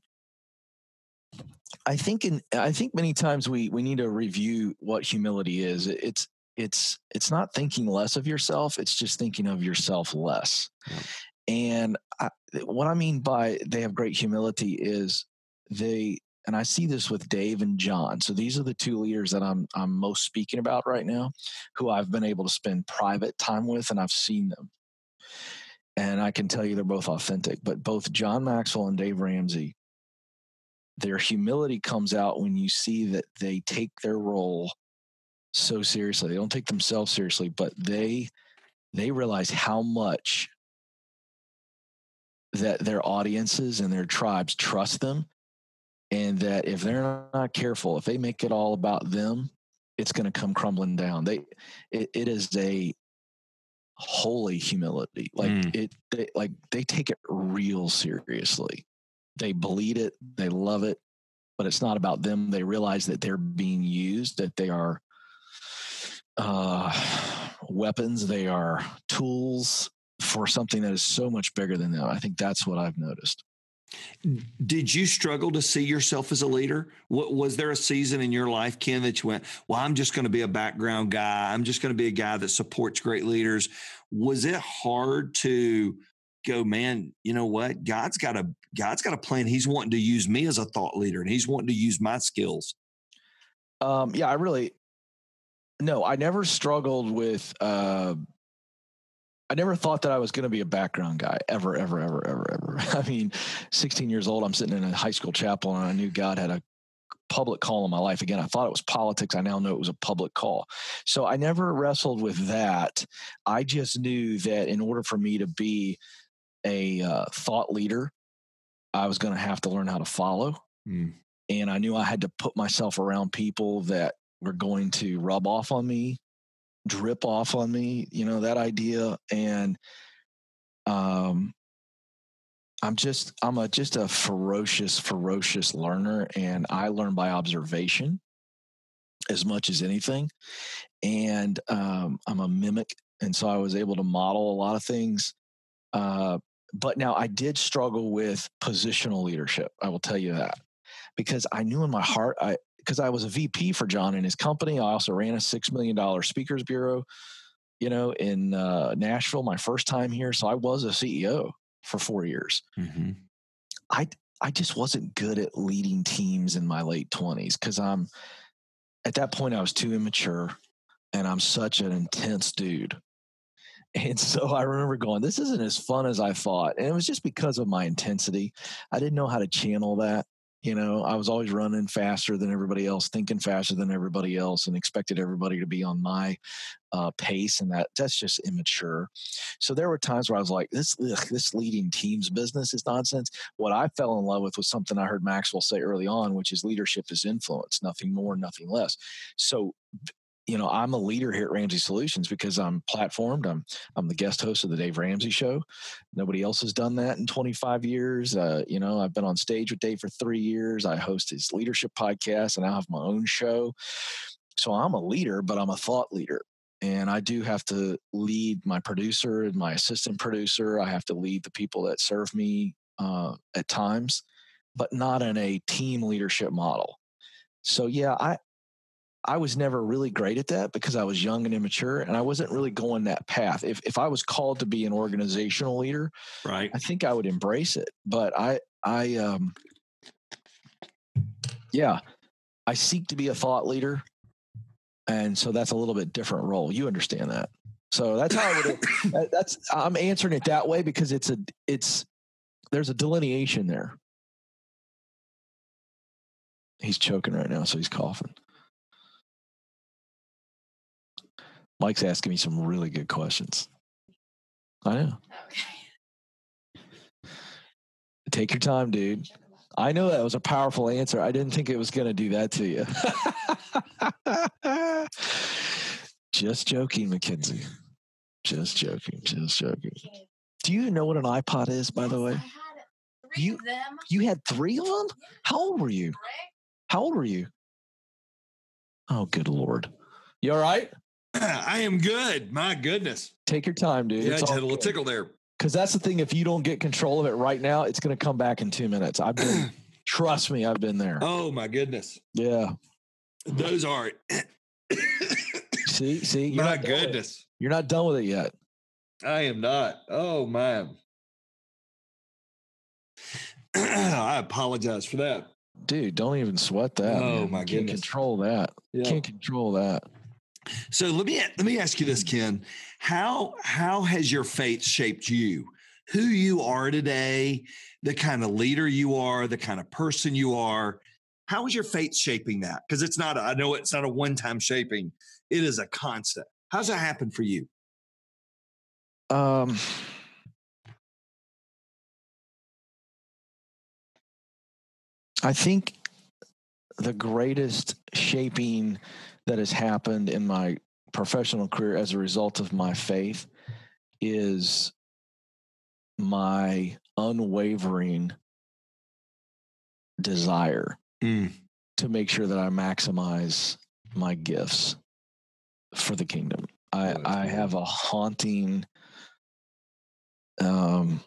I think in I think many times we we need to review what humility is. It's it's it's not thinking less of yourself. It's just thinking of yourself less. Yeah. And I, what I mean by they have great humility is they, and I see this with Dave and John. So these are the two leaders that I'm I'm most speaking about right now, who I've been able to spend private time with, and I've seen them. And I can tell you they're both authentic. But both John Maxwell and Dave Ramsey, their humility comes out when you see that they take their role so seriously. They don't take themselves seriously, but they they realize how much that their audiences and their tribes trust them, and that if they're not careful, if they make it all about them, it's going to come crumbling down. They, it, it is a holy humility. Like mm. it, they, like they take it real seriously. They bleed it. They love it, but it's not about them. They realize that they're being used, that they are uh, weapons. They are tools for something that is so much bigger than them. I think that's what I've noticed. Did you struggle to see yourself as a leader? What, was there a season in your life, Ken, that you went, well, I'm just going to be a background guy. I'm just going to be a guy that supports great leaders. Was it hard to go, man, you know what? God's got a, God's got a plan. He's wanting to use me as a thought leader, and he's wanting to use my skills. Um, yeah, I really, no, I never struggled with, uh, I never thought that I was going to be a background guy ever, ever, ever, ever, ever. I mean, sixteen years old, I'm sitting in a high school chapel, and I knew God had a public call in my life. Again, I thought it was politics. I now know it was a public call. So I never wrestled with that. I just knew that in order for me to be a uh, thought leader, I was going to have to learn how to follow. Mm. And I knew I had to put myself around people that were going to rub off on me, drip off on me, you know, that idea. And um, I'm just, I'm a, just a ferocious, ferocious learner. And I learn by observation as much as anything. And um, I'm a mimic. And so I was able to model a lot of things. Uh, but now I did struggle with positional leadership. I will tell you that, because I knew in my heart, I, because I was a V P for John and his company. I also ran a six million dollars speakers bureau, you know, in uh, Nashville, my first time here. So I was a C E O for four years. Mm-hmm. I, I just wasn't good at leading teams in my late twenties, because I'm, at that point I was too immature, and I'm such an intense dude. And so I remember going, this isn't as fun as I thought. And it was just because of my intensity. I didn't know how to channel that. You know, I was always running faster than everybody else, thinking faster than everybody else, and expected everybody to be on my uh, pace, and that that's just immature. So there were times where I was like, "This ugh, this leading teams business is nonsense." What I fell in love with was something I heard Maxwell say early on, which is leadership is influence, nothing more, nothing less. So you know, I'm a leader here at Ramsey Solutions because I'm platformed. I'm I'm the guest host of the Dave Ramsey Show. Nobody else has done that in twenty-five years. Uh, you know, I've been on stage with Dave for three years. I host his leadership podcast, and I have my own show. So I'm a leader, but I'm a thought leader. And I do have to lead my producer and my assistant producer. I have to lead the people that serve me uh, at times, but not in a team leadership model. So yeah, I, I was never really great at that because I was young and immature, and I wasn't really going that path. If if I was called to be an organizational leader, right, I think I would embrace it. But I I um yeah, I seek to be a thought leader, and so that's a little bit different role. You understand that? So that's how I would. That's I'm answering it that way because it's a it's there's a delineation there. He's choking right now, so he's coughing. Mike's asking me some really good questions. I know. Okay. Take your time, dude. I know that was a powerful answer. I didn't think it was going to do that to you. Just joking, Mackenzie. Just joking. Just joking. Do you know what an iPod is, by the way? I had three you, of them. You had three of them? How old were you? How old were you? Oh, good Lord. You all right? I am good. My goodness. Take your time, dude. Yeah, it's I just had a little good. tickle there. Because that's the thing. If you don't get control of it right now, it's going to come back in two minutes. I've been, trust me, I've been there. Oh, my goodness. Yeah. Those are. see, see. You're my not goodness. You're not done with it yet. I am not. Oh, man. I apologize for that. Dude, don't even sweat that. Oh, man. my you goodness. Can't control that. Yeah. Can't control that. So let me let me ask you this, Ken. How how has your faith shaped you? Who you are today, the kind of leader you are, the kind of person you are. How is your faith shaping that? Because it's not, a, I know it's not a one-time shaping. It is a constant. How's that happen for you? Um, I think the greatest shaping that has happened in my professional career as a result of my faith is my unwavering desire mm. to make sure that I maximize my gifts for the kingdom. I, oh, I have a haunting, um,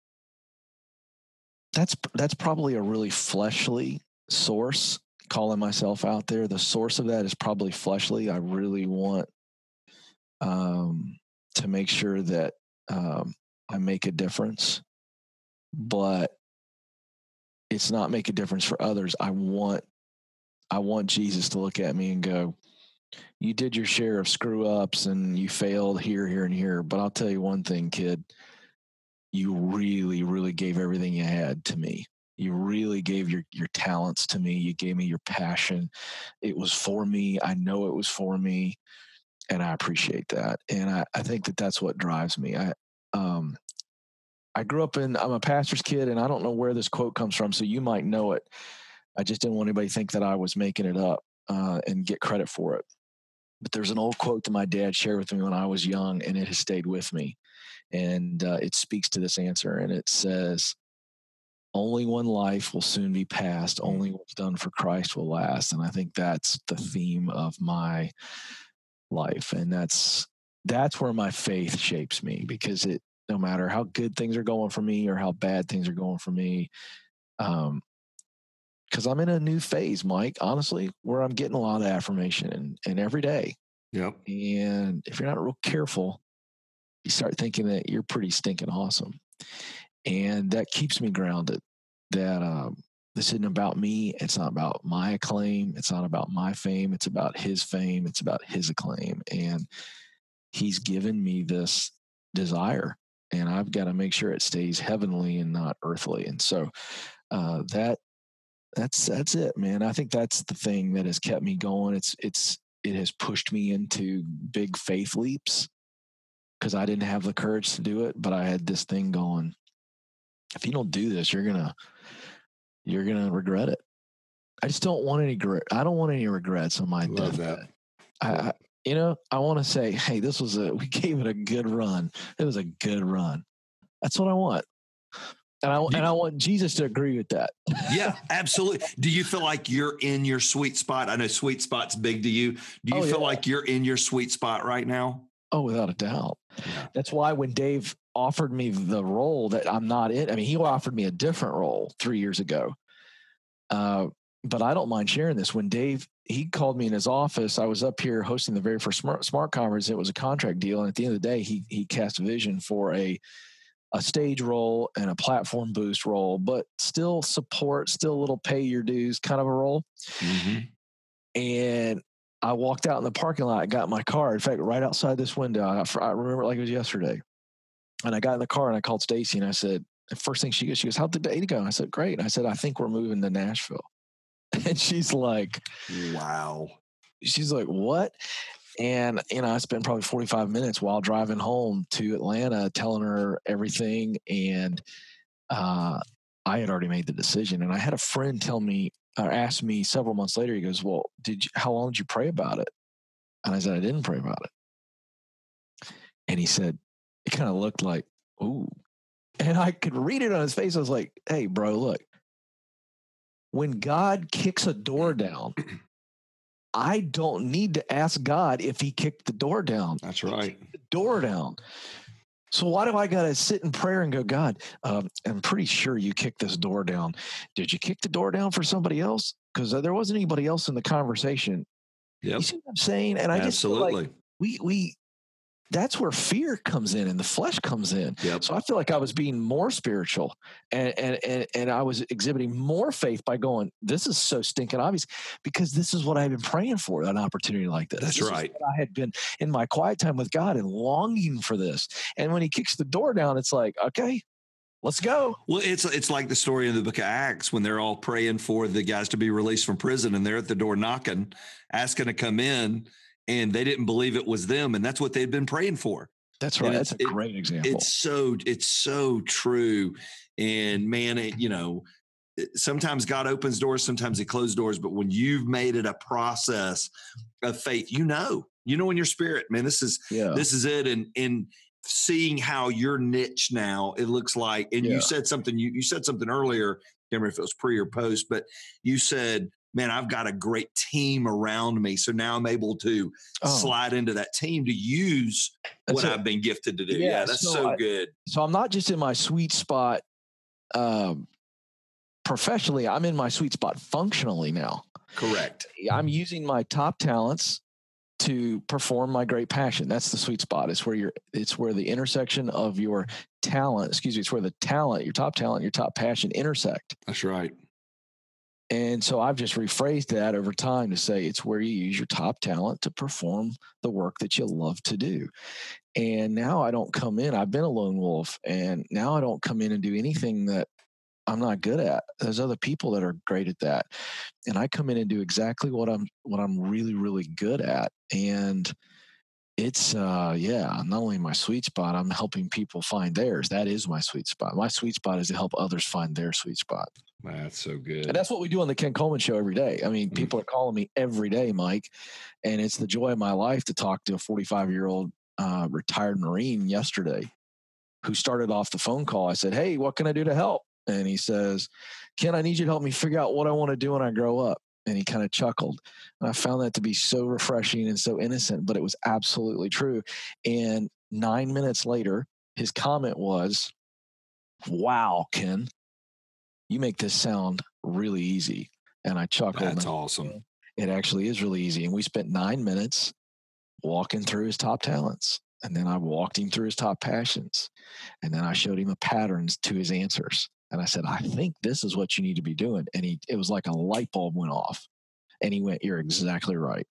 that's, that's probably a really fleshly source. Calling myself out there, the source of that is probably fleshly. I really want um, to make sure that um, I make a difference, but it's not make a difference for others. I want, I want Jesus to look at me and go, "You did your share of screw ups and you failed here, here, and here. But I'll tell you one thing, kid. You really, really gave everything you had to me. You really gave your, your talents to me. You gave me your passion. It was for me. I know it was for me. And I appreciate that. And I, I think that that's what drives me. I, um, I grew up in, I'm a pastor's kid, and I don't know where this quote comes from, so you might know it. I just didn't want anybody to think that I was making it up uh, and get credit for it. But there's an old quote that my dad shared with me when I was young, and it has stayed with me. And uh, it speaks to this answer. And it says, "Only one life will soon be past. Only what's done for Christ will last." And I think that's the theme of my life. And that's, that's where my faith shapes me, because it, no matter how good things are going for me or how bad things are going for me, um, because I'm in a new phase, Mike, honestly, where I'm getting a lot of affirmation and, and every day. Yep. And if you're not real careful, you start thinking that you're pretty stinking awesome. And that keeps me grounded, that um, this isn't about me. It's not about my acclaim. It's not about my fame. It's about his fame. It's about his acclaim. And he's given me this desire, and I've got to make sure it stays heavenly and not earthly. And so uh, that that's, that's it, man. I think that's the thing that has kept me going. It's, it's, it has pushed me into big faith leaps because I didn't have the courage to do it, but I had this thing going. If you don't do this, you're going to, you're going to regret it. I just don't want any, I don't want any regrets on my deathbed. I, I, you know, I want to say, hey, this was a, we gave it a good run. It was a good run. That's what I want. And I, and I want Jesus to agree with that. Yeah, absolutely. Do you feel like you're in your sweet spot? I know sweet spot's big to you. Do you oh, feel yeah. like you're in your sweet spot right now? Oh, without a doubt. Yeah. That's why when Dave offered me the role that I'm not in, I mean, he offered me a different role three years ago. Uh, but I don't mind sharing this. When Dave, he called me in his office, I was up here hosting the very first Smart, Smart Conference. It was a contract deal. And at the end of the day, he, he cast vision for a, a stage role and a platform boost role, but still support, still a little pay your dues kind of a role. Mm-hmm. And I walked out in the parking lot, got my car. In fact, right outside this window, I, I remember it like it was yesterday. And I got in the car and I called Stacy and I said, the first thing she goes, she goes, how'd the day go? And I said, great. And I said, I think we're moving to Nashville. And she's like, wow. She's like, what? And, you know, I spent probably forty-five minutes while driving home to Atlanta telling her everything. And uh, I had already made the decision. And I had a friend tell me, or ask me several months later, he goes, well, did you, how long did you pray about it? And I said, I didn't pray about it. And he said, it kind of looked like, ooh. And I could read it on his face. I was like, hey, bro, look, when God kicks a door down, I don't need to ask God if he kicked the door down. That's right. The door down. So why do I got to sit in prayer and go, God, um, I'm pretty sure you kicked this door down. Did you kick the door down for somebody else? Because there wasn't anybody else in the conversation. Yep. You see what I'm saying? And I Absolutely. just feel like we, we, that's where fear comes in and the flesh comes in. Yep. So I feel like I was being more spiritual and, and, and, and I was exhibiting more faith by going, this is so stinking obvious because this is what I've been praying for, an opportunity like this. That's this right. I had been in my quiet time with God and longing for this. And when he kicks the door down, it's like, okay, let's go. Well, it's, it's like the story in the book of Acts when they're all praying for the guys to be released from prison and they're at the door knocking, asking to come in. And they didn't believe it was them. And that's what they'd been praying for. That's right. That's a it, great example. It's so, it's so true. And man, it, you know, sometimes God opens doors, sometimes he closes doors, but when you've made it a process of faith, you know, you know, in your spirit, man, this is, yeah. this is it. And, and seeing how your niche now, it looks like, and yeah. you said something, you, you said something earlier, I can't remember if it was pre or post, but you said, man, I've got a great team around me. So now I'm able to oh. slide into that team to use that's what it. I've been gifted to do. Yeah, yeah that's so, so I, good. So I'm not just in my sweet spot um, professionally, I'm in my sweet spot functionally now. Correct. I'm using my top talents to perform my great passion. That's the sweet spot. It's where you're, it's where the intersection of your talent, excuse me, it's where the talent, your top talent, your top passion intersect. That's right. And so I've just rephrased that over time to say it's where you use your top talent to perform the work that you love to do. And now I don't come in, I've been a lone wolf, and now I don't come in and do anything that I'm not good at. There's other people that are great at that. And I come in and do exactly what I'm, what I'm really, really good at. And it's, uh, yeah, not only my sweet spot, I'm helping people find theirs. That is my sweet spot. My sweet spot is to help others find their sweet spot. That's so good. And that's what we do on the Ken Coleman Show every day. I mean, people are calling me every day, Mike, and it's the joy of my life to talk to a forty-five-year-old uh, retired Marine yesterday who started off the phone call. I said, hey, what can I do to help? And he says, Ken, I need you to help me figure out what I want to do when I grow up. And he kind of chuckled. And I found that to be so refreshing and so innocent, but it was absolutely true. And nine minutes later, his comment was, wow, Ken, you make this sound really easy. And I chuckled. That's awesome. It actually is really easy. And we spent nine minutes walking through his top talents. And then I walked him through his top passions. And then I showed him the patterns to his answers. And I said, I think this is what you need to be doing. And he, it was like a light bulb went off. And he went, you're exactly right.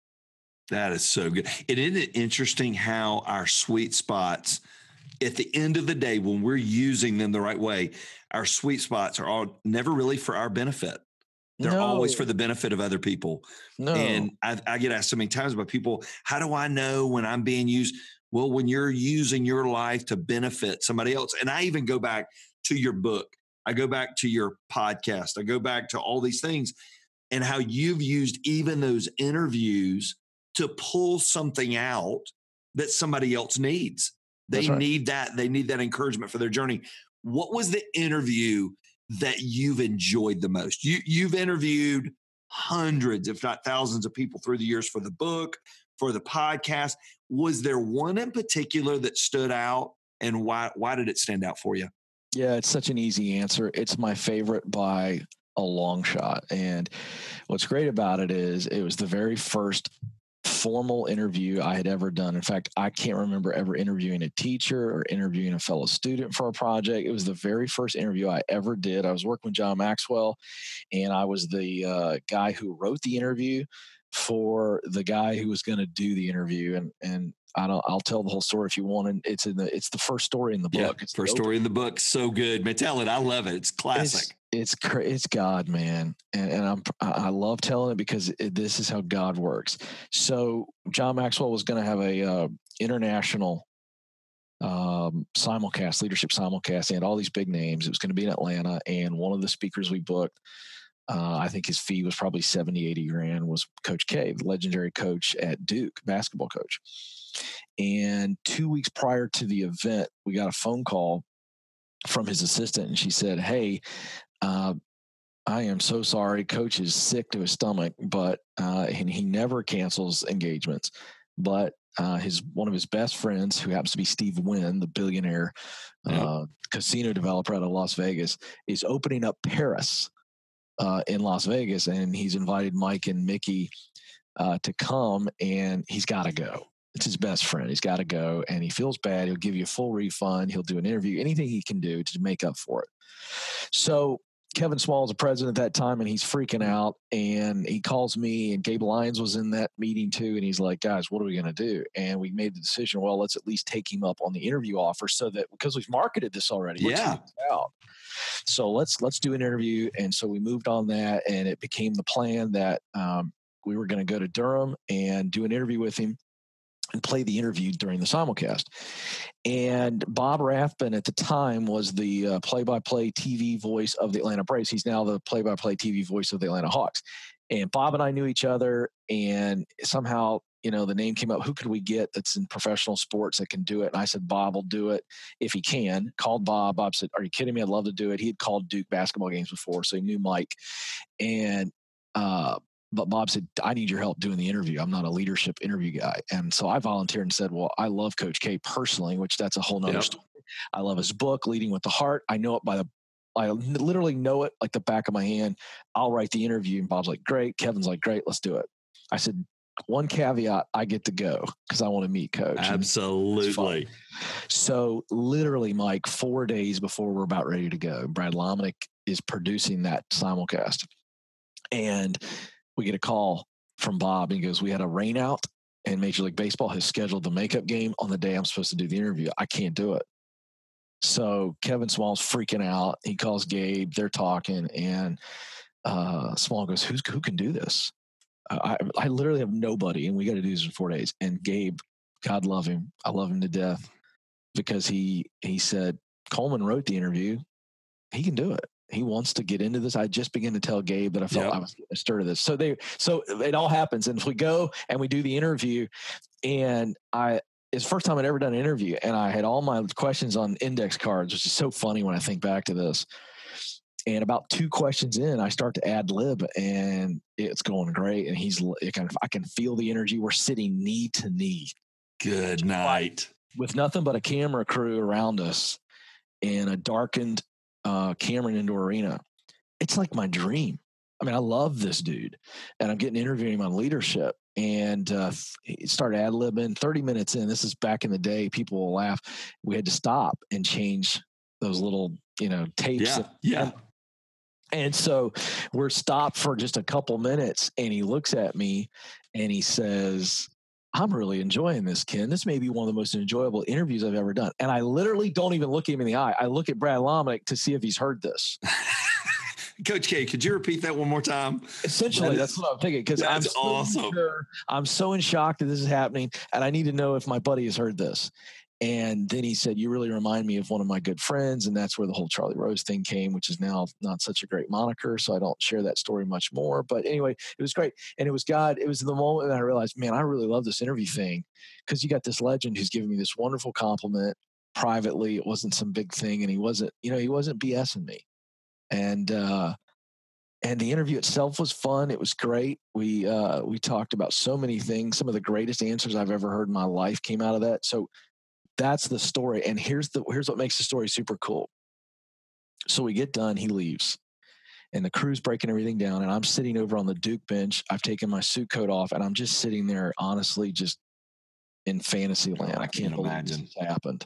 That is so good. And isn't it interesting how our sweet spots, at the end of the day, when we're using them the right way, our sweet spots are all never really for our benefit. They're no. always for the benefit of other people. No. And I, I get asked so many times by people, how do I know when I'm being used? Well, when you're using your life to benefit somebody else. And I even go back to your book. I go back to your podcast. I go back to all these things and how you've used even those interviews to pull something out that somebody else needs. They right. need that. They need that encouragement for their journey. What was the interview that you've enjoyed the most? You, you've interviewed hundreds, if not thousands of people through the years for the book, for the podcast. Was there one in particular that stood out, and why, why did it stand out for you? Yeah, it's such an easy answer. It's my favorite by a long shot. And what's great about it is it was the very first formal interview I had ever done. In fact, I can't remember ever interviewing a teacher or interviewing a fellow student for a project. It was the very first interview I ever did. I was working with John Maxwell, and I was the uh, guy who wrote the interview for the guy who was going to do the interview. And, and I don't, I'll tell the whole story if you want. And it's in the, it's the first story in the book. Yeah, it's first story in the book. So good, man. Tell it. I love it. It's classic. It's, it's, it's God, man. And, and I'm, I love telling it because it, this is how God works. So John Maxwell was going to have a uh, international um, simulcast, leadership simulcast, and all these big names. It was going to be in Atlanta. And one of the speakers we booked, Uh, I think his fee was probably seventy, eighty grand, was Coach K, the legendary coach at Duke, basketball coach. And two weeks prior to the event, we got a phone call from his assistant, and she said, hey, uh, I am so sorry. Coach is sick to his stomach, but uh, and he never cancels engagements. But uh, his one of his best friends, who happens to be Steve Wynn, the billionaire yep. uh, casino developer out of Las Vegas, is opening up Paris Uh, in Las Vegas, and he's invited Mike and Mickey uh, to come, and he's got to go. It's his best friend. He's got to go, and he feels bad. He'll give you a full refund. He'll do an interview, anything he can do to make up for it. So Kevin Small was the president at that time, and he's freaking out, and he calls me, and Gabe Lyons was in that meeting too, and he's like, guys, what are we going to do? And we made the decision, well, let's at least take him up on the interview offer so that, because we've marketed this already. We're yeah. out. So let's let's do an interview. And so we moved on that, and it became the plan that um, we were going to go to Durham and do an interview with him and play the interview during the simulcast. And Bob Rathbun at the time was the uh, play-by-play T V voice of the Atlanta Braves. He's now the play-by-play T V voice of the Atlanta Hawks. And Bob and I knew each other, and somehow, you know, the name came up. Who could we get that's in professional sports that can do it? And I said, Bob will do it if he can. Called Bob. Bob said, are you kidding me? I'd love to do it. He had called Duke basketball games before, so he knew Mike. And, uh, but Bob said, I need your help doing the interview. I'm not a leadership interview guy. And so I volunteered and said, well, I love Coach K personally, which that's a whole nother yep. story. I love his book, Leading with the Heart. I know it by the I literally know it like the back of my hand. I'll write the interview. And Bob's like, great. Kevin's like, great, let's do it. I said, one caveat, I get to go because I want to meet Coach. Absolutely. So literally, Mike, four days before we're about ready to go, Brad Lomnick is producing that simulcast. And we get a call from Bob, and he goes, we had a rain out, and Major League Baseball has scheduled the makeup game on the day I'm supposed to do the interview. I can't do it. So Kevin Small's freaking out. He calls Gabe. They're talking, and uh, Small goes, Who's, who can do this? I, I literally have nobody, and we got to do this in four days. And Gabe, God love him. I love him to death because he he said, Coleman wrote the interview. He can do it. He wants to get into this. I just began to tell Gabe that I felt yep. I was getting a stir to this. So they, so it all happens. And if we go and we do the interview, and I, it's the first time I'd ever done an interview, and I had all my questions on index cards, which is so funny when I think back to this. And about two questions in, I start to ad lib, and it's going great. And he's, it kind of, I can feel the energy. We're sitting knee to knee. Good night. With nothing but a camera crew around us in a darkened uh, Cameron Indoor Arena. It's like my dream. I mean, I love this dude, and I'm getting interviewing him on leadership. And uh, he started ad libbing. thirty minutes in, this is back in the day, people will laugh. We had to stop and change those little, you know, tapes. Yeah. And, yeah. And so we're stopped for just a couple minutes, and he looks at me and he says, I'm really enjoying this, Ken. This may be one of the most enjoyable interviews I've ever done. And I literally don't even look him in the eye. I look at Brad Lomnick to see if he's heard this. Coach K, could you repeat that one more time? Essentially, that is, that's what I'm thinking, because I'm so awesome. Sure, I'm so in shock that this is happening, and I need to know if my buddy has heard this. And then he said, you really remind me of one of my good friends. And that's where the whole Charlie Rose thing came, which is now not such a great moniker. So I don't share that story much more. But anyway, it was great. And it was God. It was the moment that I realized, man, I really love this interview thing, because you got this legend who's giving me this wonderful compliment privately. It wasn't some big thing. And he wasn't, you know, he wasn't BSing me. And, uh, and the interview itself was fun. It was great. We, uh, we talked about so many things. Some of the greatest answers I've ever heard in my life came out of that. So that's the story. And here's the here's what makes the story super cool. So we get done, he leaves, and the crew's breaking everything down, and I'm sitting over on the Duke bench. I've taken my suit coat off, and I'm just sitting there, honestly, just in fantasy land. I can't believe imagine. This happened.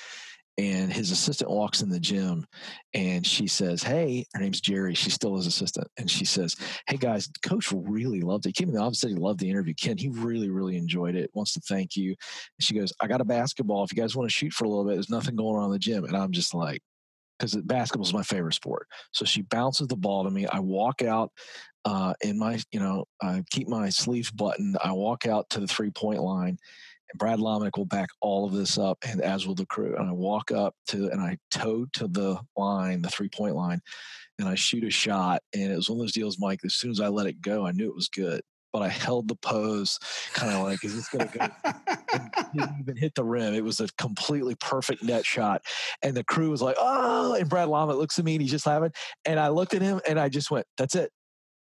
And his assistant walks in the gym, and she says, hey, her name's Jerry. She's still his assistant. And she says, hey, guys, Coach really loved it. He came in the office, said he loved the interview. Ken, he really, really enjoyed it. Wants to thank you. And she goes, I got a basketball. If you guys want to shoot for a little bit, there's nothing going on in the gym. And I'm just like, because basketball is my favorite sport. So she bounces the ball to me. I walk out uh, in my, you know, I keep my sleeves buttoned. I walk out to the three-point line. And Brad Lomnick will back all of this up, and as will the crew. And I walk up to, and I toe to the line, the three-point line, and I shoot a shot. And it was one of those deals, Mike, as soon as I let it go, I knew it was good. But I held the pose, kind of like, is this going to go? And didn't even hit the rim. It was a completely perfect net shot. And the crew was like, oh, and Brad Lomnick looks at me, and he's just laughing. And I looked at him, and I just went, that's it.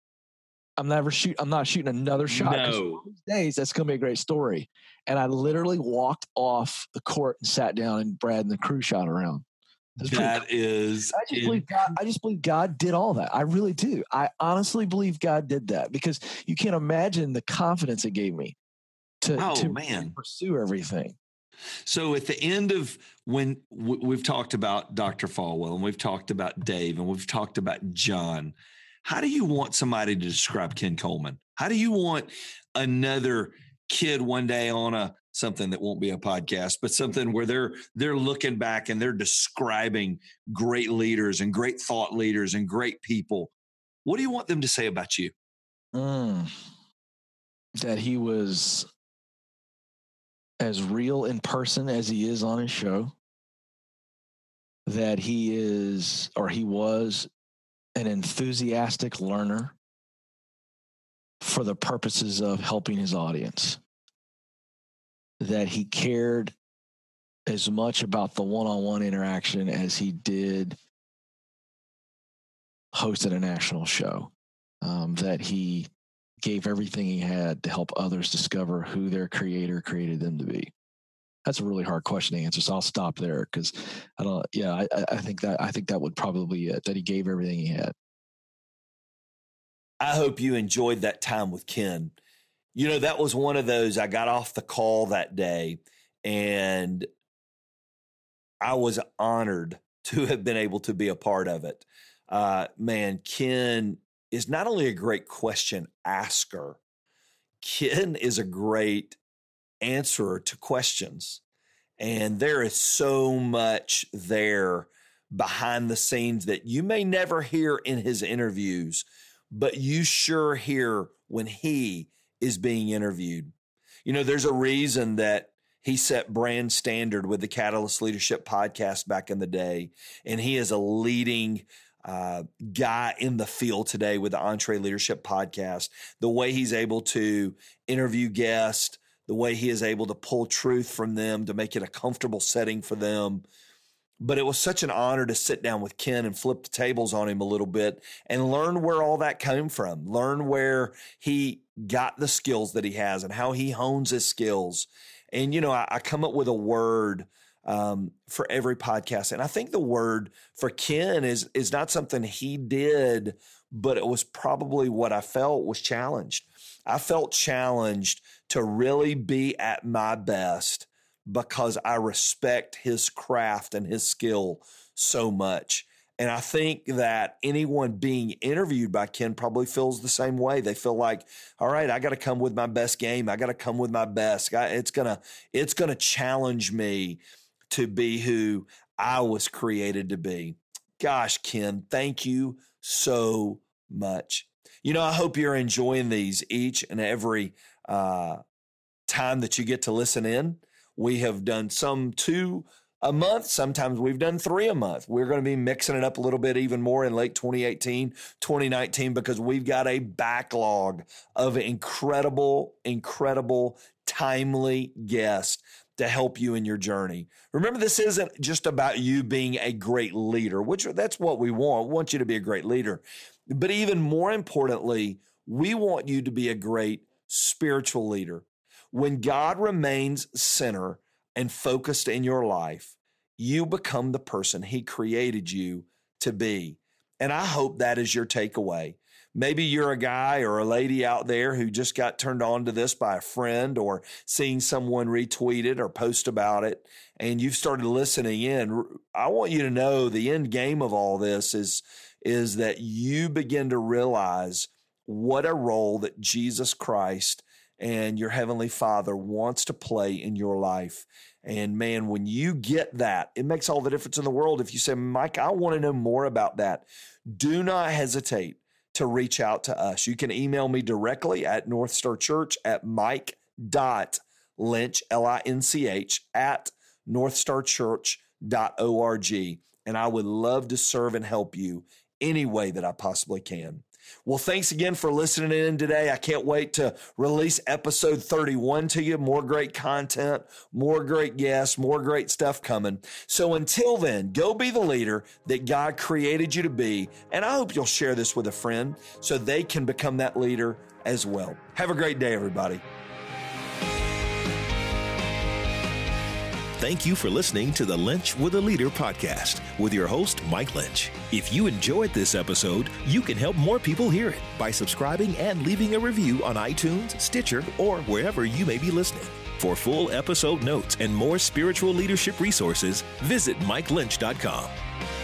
I'm never shoot. I'm not shooting another shot. No. These days, that's going to be a great story. And I literally walked off the court and sat down, and Brad and the crew shot around. That cool. is. I just, believe God, I just believe God did all that. I really do. I honestly believe God did that, because you can't imagine the confidence it gave me to, oh, to man. pursue everything. So at the end of when w- we've talked about Doctor Falwell, and we've talked about Dave, and we've talked about John, how do you want somebody to describe Ken Coleman? How do you want another kid one day on a something that won't be a podcast, but something where they're they're looking back and they're describing great leaders and great thought leaders and great people? What do you want them to say about you? Mm, that he was as real in person as he is on his show. That he is, or he was, an enthusiastic learner for the purposes of helping his audience. That he cared as much about the one-on-one interaction as he did hosted a national show. Um, that he gave everything he had to help others discover who their creator created them to be. That's a really hard question to answer, so I'll stop there, because I don't. Yeah, I, I think that I think that would probably be it. That he gave everything he had. I hope you enjoyed that time with Ken. You know, that was one of those. I got off the call that day, and I was honored to have been able to be a part of it. Uh, man, Ken is not only a great question asker. Ken is a great answerer to questions. And there is so much there behind the scenes that you may never hear in his interviews, but you sure hear when he is being interviewed. You know, there's a reason that he set brand standard with the Catalyst Leadership Podcast back in the day. And he is a leading uh, guy in the field today with the Entree Leadership Podcast. The way he's able to interview guests, the way he is able to pull truth from them to make it a comfortable setting for them. But it was such an honor to sit down with Ken and flip the tables on him a little bit and learn where all that came from, learn where he got the skills that he has and how he hones his skills. And, you know, I, I come up with a word um, for every podcast. And I think the word for Ken is, is not something he did, but it was probably what I felt was challenged. I felt challenged to really be at my best because I respect his craft and his skill so much. And I think that anyone being interviewed by Ken probably feels the same way. They feel like, all right, I got to come with my best game. I got to come with my best. It's going to, it's going to challenge me to be who I was created to be. Gosh, Ken, thank you so much. You know, I hope you're enjoying these each and every uh, time that you get to listen in. We have done some two a month. Sometimes we've done three a month. We're going to be mixing it up a little bit even more in late twenty eighteen, twenty nineteen, because we've got a backlog of incredible, incredible, timely guests to help you in your journey. Remember, this isn't just about you being a great leader, which that's what we want. We want you to be a great leader. But even more importantly, we want you to be a great spiritual leader. When God remains center and focused in your life, you become the person he created you to be. And I hope that is your takeaway. Maybe you're a guy or a lady out there who just got turned on to this by a friend or seeing someone retweet it or post about it, and you've started listening in. I want you to know the end game of all this is, is that you begin to realize what a role that Jesus Christ and your Heavenly Father wants to play in your life. And man, when you get that, it makes all the difference in the world. If you say, Mike, I want to know more about that, do not hesitate to reach out to us. You can email me directly at Northstar Church at mike dot lynch, L I N C H, at northstar church dot org. And I would love to serve and help you any way that I possibly can. Well, thanks again for listening in today. I can't wait to release episode thirty-one to you. More great content, more great guests, more great stuff coming. So until then, go be the leader that God created you to be. And I hope you'll share this with a friend so they can become that leader as well. Have a great day, everybody. Thank you for listening to the Lynch with a Leader podcast with your host, Mike Lynch. If you enjoyed this episode, you can help more people hear it by subscribing and leaving a review on iTunes, Stitcher, or wherever you may be listening. For full episode notes and more spiritual leadership resources, visit mike lynch dot com.